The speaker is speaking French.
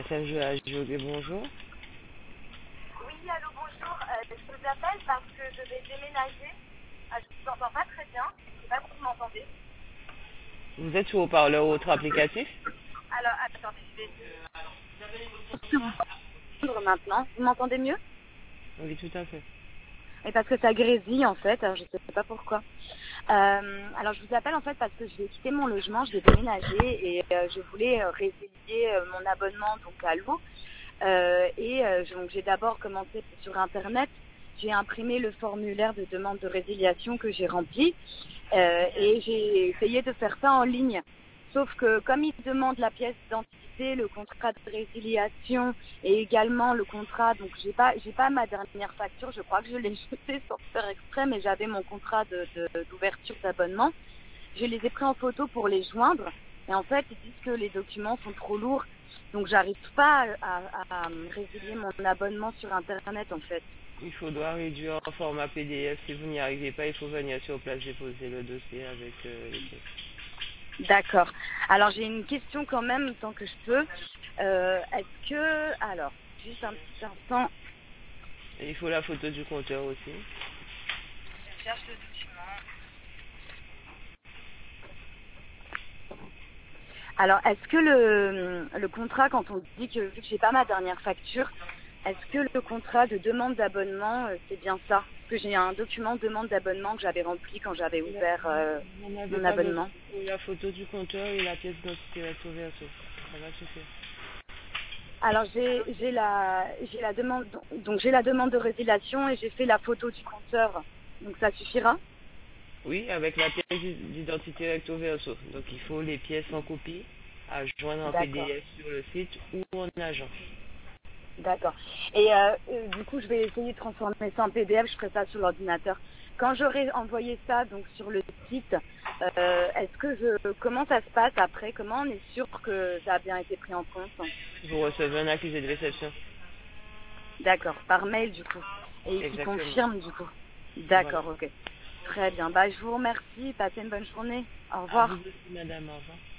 SMGHG, bonjour. Oui, allô, bonjour. Je vous appelle parce que je vais déménager. Je vous entends pas très bien. Je sais pas si vous m'entendez. Vous êtes sur haut-parleur ou autre applicatif? Alors, attendez, je vais... Maintenant, vous m'entendez mieux? Oui, tout à fait. Et parce que ça grésille en fait, alors je sais pas pourquoi. Alors je vous appelle en fait parce que je vais quitter mon logement, je vais déménager et je voulais résilier mon abonnement donc à l'eau. Donc j'ai d'abord commencé sur internet, j'ai imprimé le formulaire de demande de résiliation que j'ai rempli et j'ai essayé de faire ça en ligne. Sauf que comme il demande la pièce d'identité, le contrat de résiliation et également le contrat, donc j'ai pas ma dernière facture, je crois que je l'ai jetée sans faire exprès, mais j'avais mon contrat d'ouverture d'abonnement. Je les ai pris en photo pour les joindre et en fait ils disent que les documents sont trop lourds, donc j'arrive pas à résilier mon abonnement sur internet en fait. Il faudra réduire en format PDF. Si vous n'y arrivez pas, il faut venir sur place déposer le dossier avec les pièces. D'accord. Alors j'ai une question quand même tant que je peux. Alors, juste un petit instant, Et il faut la photo du compteur aussi. je cherche le document. Alors, est-ce que le contrat, quand on dit que vu que j'ai pas ma dernière facture, est-ce que le contrat de demande d'abonnement, c'est bien ça? Parce que j'ai un document de demande d'abonnement que j'avais rempli quand j'avais ouvert Vous n'avez mon pas besoin abonnement. de la photo du compteur et la pièce d'identité recto verso. Ça va suffire. Alors j'ai la demande donc j'ai la demande de résiliation et j'ai fait la photo du compteur. Donc ça suffira? Oui, avec la pièce d'identité recto verso. Donc il faut les pièces en copie à joindre en D'accord. PDF sur le site ou en agence. D'accord. Et du coup, je vais essayer de transformer ça en PDF, je ferai ça sur l'ordinateur. Quand j'aurai envoyé ça donc sur le site, comment ça se passe après? Comment on est sûr que ça a bien été pris en compte? Vous recevez un accusé de réception. D'accord, par mail du coup. Et qui Exactement. confirme du coup. Voilà. D'accord, ok. Très bien. Bah, je vous remercie. Passez une bonne journée. Au À vous revoir. aussi, madame. Au revoir.